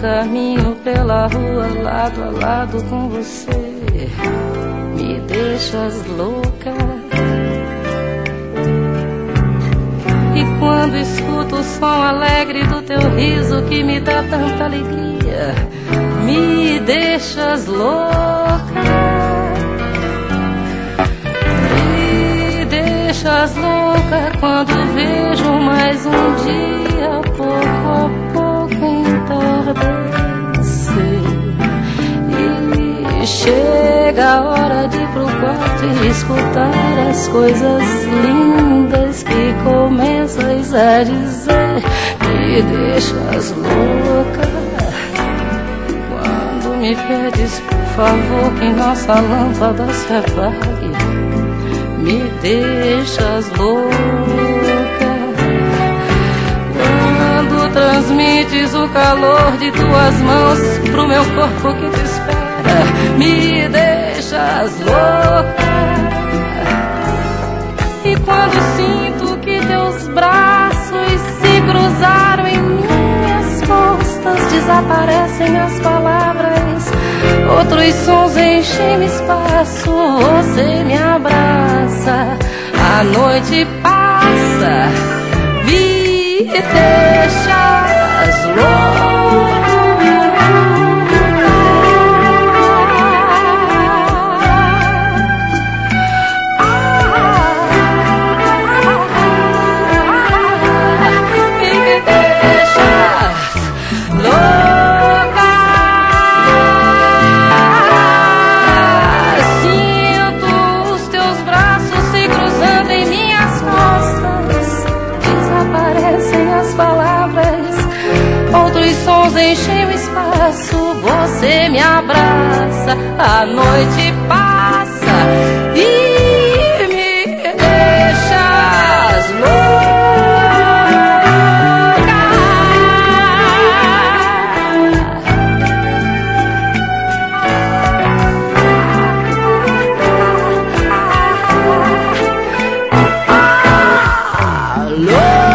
caminho pela rua lado a lado com você, me deixas louca. E quando escuto o som alegre do teu riso que me dá tanta alegria, me deixas louca. Me deixas louca quando vejo mais um dia pouco a pouco entardecer. E chega a hora de ir pro quarto e escutar as coisas lindas que começas a dizer. Me deixas louca quando me pedes, por favor, que nossa lâmpada se apague. Me deixas louca quando transmites o calor de tuas mãos pro meu corpo que te espera. Me deixas louca. E quando sinto que teus braços se cruzaram em minhas costas, desaparecem as palavras, outros sons enchem espaço. Você me abraça, a noite passa, me deixas louca. Enchem o espaço, você me abraça, a noite passa e me deixas louca.